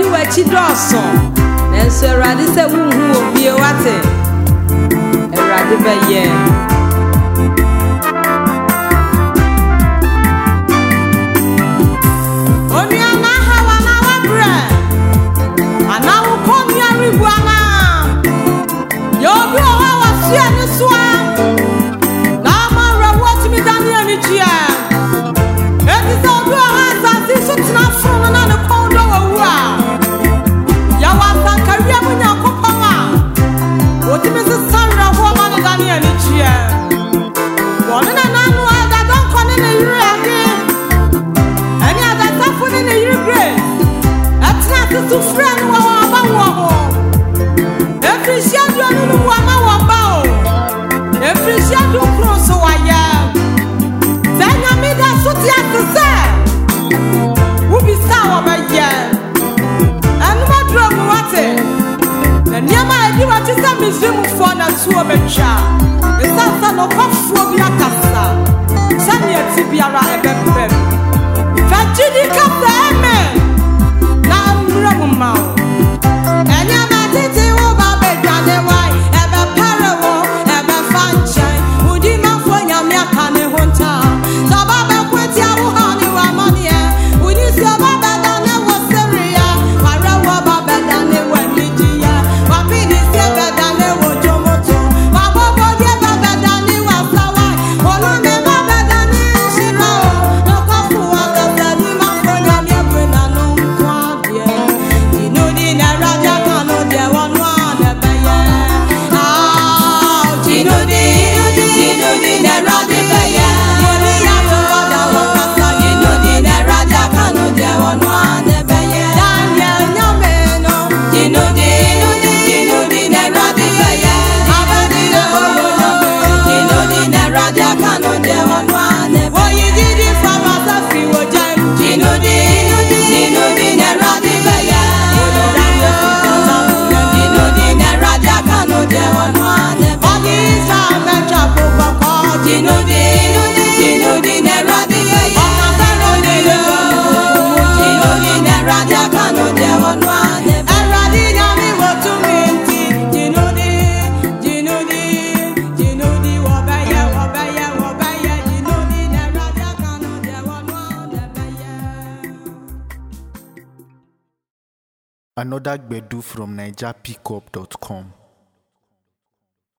wachi doso nenso Erade se wunhu obie wate Erade beye Oniana hawa na wabre ana ukomi aribuana Yobi owa wasia ni soa na amara wotimi Daniel ni chia Eti se obi owa asasi so tena funu na ne kondo wawu a ya wasa karia mu Nyankopon a otimi se sanra ho ma ne Daniel ni chia wona na nanu ada don kone ne yire ake ani ada tafu ne yire grace atna se su friend wa ba wo ho Efrisia do nunu wa ma wa ba o Efrisia do cross wa ya Zanya mi da suti atse Ubi sa wa ba ya Anu ma dro mu wate Na niama edi wa ti sa mizimu fo na suo betwa Esasa no kwafuo bi akasa Sani ati biara ebebem Fajidi kasa eme Na amra mu ma Enyama titi wo ba bedane wai ebe pare wo ebe fanche udi mafo nyame aka ne honta so ba be kweti awu ha ni wa manie udi so ba bedane wo seria ware wo ba bedane wo nidia wa pidi se bedane wo jomoto wa bobo die ba bedane wa sawai ono me ba bedane shira o no kafu wa ka di mafo nyame akwe na no kwa die dinudi na raja kanu die wonu ane beye dinudi na raja beye yeri ya to da wo kasa dinudi na raja kanu die wonu ane beye Daniel nyame no dinudi na raja beye abadi na dinudi na raja kanu die wonu ane wo yi didi fa ma sa fi wo jam dinudi na raja beye dinudi na raja kanu die wonu ane body sa me chapo papa dinudi na raja beye dinudi na raja kanu die wonu ane Erade nyame wo to minti dinudi wo beye dinudi na raja kanu die wonu ane beye Another Gbedu from NigerPickup.com.